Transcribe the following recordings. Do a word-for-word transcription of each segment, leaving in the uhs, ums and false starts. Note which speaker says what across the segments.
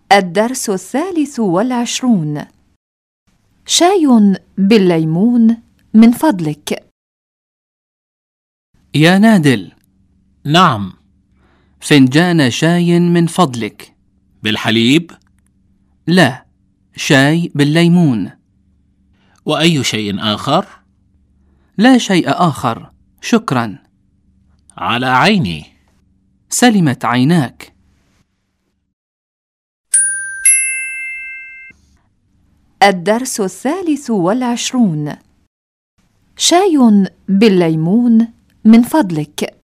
Speaker 1: الدرس الثالث والعشرون. شاي بالليمون من فضلك.
Speaker 2: يا نادل.
Speaker 3: نعم.
Speaker 2: فنجان شاي من فضلك.
Speaker 3: بالحليب؟
Speaker 2: لا، شاي بالليمون.
Speaker 3: وأي شيء آخر؟
Speaker 2: لا شيء آخر، شكرا.
Speaker 3: على عيني.
Speaker 2: سلمت عيناك.
Speaker 1: الدرس الثالث والعشرون. شاي بالليمون من فضلك.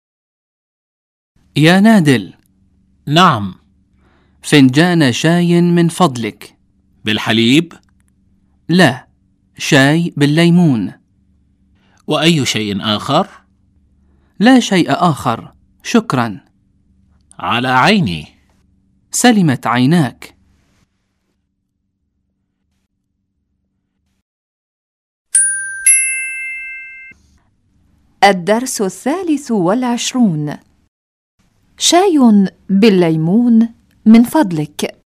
Speaker 2: يا نادل.
Speaker 3: نعم.
Speaker 2: فنجان شاي من فضلك.
Speaker 3: بالحليب؟
Speaker 2: لا، شاي بالليمون.
Speaker 3: وأي شيء آخر؟
Speaker 2: لا شيء آخر، شكرا.
Speaker 3: على عيني.
Speaker 2: سلمت عيناك.
Speaker 1: الدرس الثالث والعشرون. شاي بالليمون من فضلك.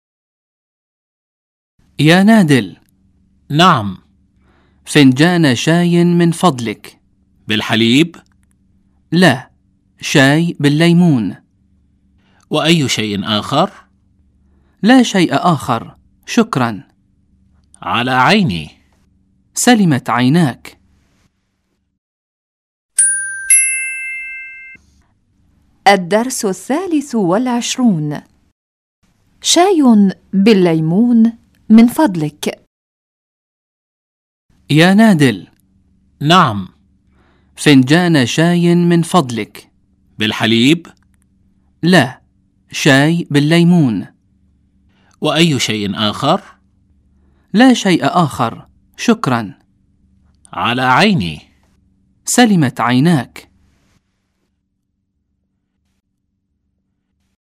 Speaker 2: يا نادل.
Speaker 3: نعم.
Speaker 2: فنجان شاي من فضلك.
Speaker 3: بالحليب؟
Speaker 2: لا، شاي بالليمون.
Speaker 3: وأي شيء آخر؟
Speaker 2: لا شيء آخر، شكرا.
Speaker 3: على عيني.
Speaker 2: سلمت عيناك.
Speaker 1: الدرس الثالث والعشرون. شاي بالليمون من فضلك.
Speaker 2: يا نادل.
Speaker 3: نعم.
Speaker 2: فنجان شاي من فضلك.
Speaker 3: بالحليب؟
Speaker 2: لا، شاي بالليمون.
Speaker 3: وأي شيء آخر؟
Speaker 2: لا شيء آخر، شكرا.
Speaker 3: على عيني.
Speaker 2: سلمت عيناك.